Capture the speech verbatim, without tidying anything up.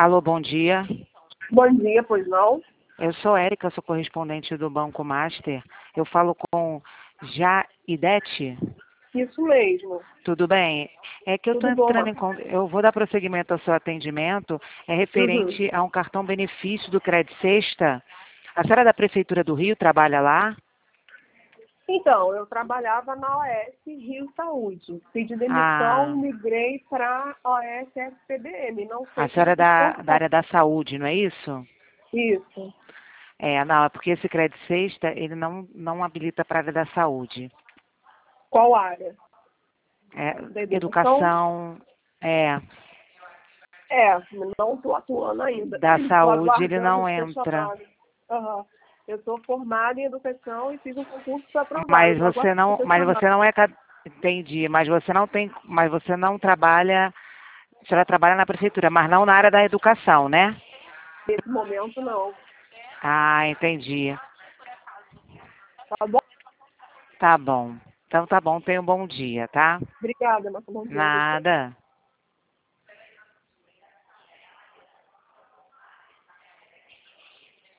Alô, bom dia. Bom dia, pois não? Eu sou Érica, sou correspondente do Banco Master. Eu falo com Jaidete. Isso mesmo. Tudo bem? É que eu estou Tudo bom, entrando em Marcos? con- eu vou dar prosseguimento ao seu atendimento, é Uhum. referente a um cartão benefício do Cred Sexta. A senhora é da Prefeitura do Rio, trabalha lá? Então, eu trabalhava na O S Rio Saúde. Pedi demissão Ah, e migrei para O S S P D M. Não a sei senhora como é que da, da funciona área da saúde, não é isso? isso. É, não, é porque esse Cred Sexta, ele não, não habilita para a área da saúde. Qual área? É, Da educação? educação, é, É, não estou atuando ainda. da Estou saúde ele aguardando não ser entra. chamada. Aham. Eu sou formada em educação e fiz um concurso para aprovar. Eu Mas estou você aguardando não, ser mas chamada. você não é, ca- entendi, mas você não tem, mas você não trabalha, a senhora trabalha na prefeitura, mas não na área da educação, né? Nesse momento, não. Ah, entendi. Tá bom? Tá bom. Então tá bom, tenha um bom dia, tá? Obrigada, Marcos. Bom dia. Nada.